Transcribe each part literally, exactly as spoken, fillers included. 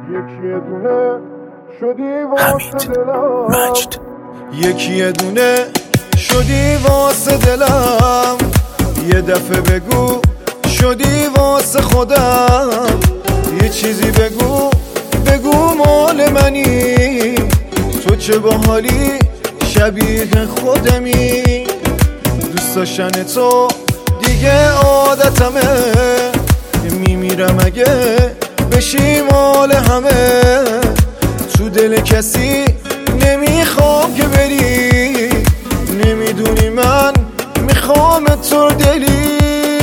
یکی دونه شدی واسه دلم مجد یکی دونه شدی واسه دلم، یه دفعه بگو شدی واسه خودم، یه چیزی بگو بگو مال منی، تو چه باحالی شبیه خودمی، دوست داشتن تو دیگه عادتمه، میمیرم اگه بشی مال همه، تو دل کسی نمیخوام که بری، نمیدونی من میخوام تو دلی،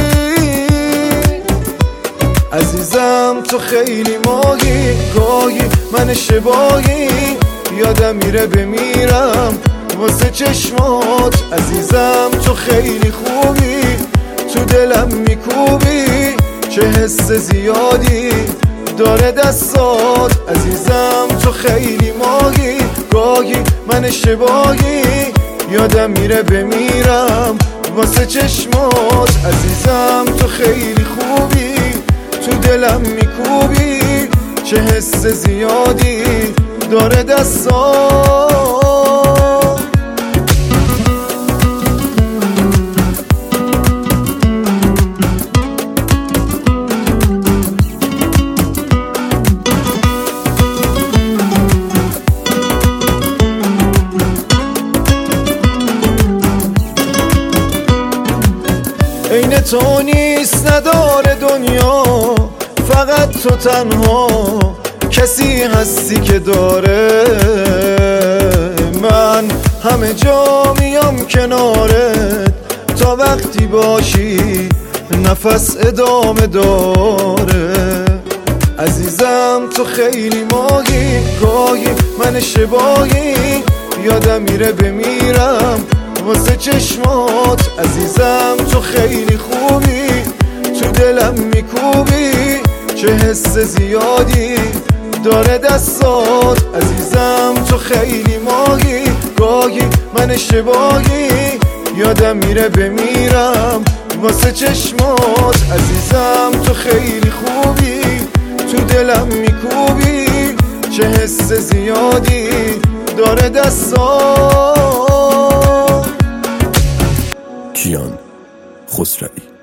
عزیزم تو خیلی ماهی، گاهی من اشتباهی، یادم میره بمیرم واسه چشمات، عزیزم تو خیلی خوبی، تو دلم میکوبی، چه حس زیادی داره دستات، عزیزم تو خیلی ماهی، گاهی من اشتباهی، یادم میره بمیرم واسه چشمات، عزیزم تو خیلی خوبی، تو دلم میکوبی، چه حس زیادی داره دستات. عین تو نیست نداره دنیا، فقط تو تنها کسی هستی که داره، من همه جا میام کنارت، تا وقتی باشی نفس ادامه داره، عزیزم تو خیلی ماهی، گاهی من اشتباهی، یادم میره بمیرم واسه چشمات، عزیزم تو خیلی خوبی، تو دلم میکوبی، چه حس زیادی داره دستات، عزیزم تو خیلی ماهی، گاهی من اشتباهی، یادم میره بمیرم واسه چشمات، عزیزم تو خیلی خوبی، تو دلم میکوبی، چه حس زیادی داره دستات. کیان خسروی.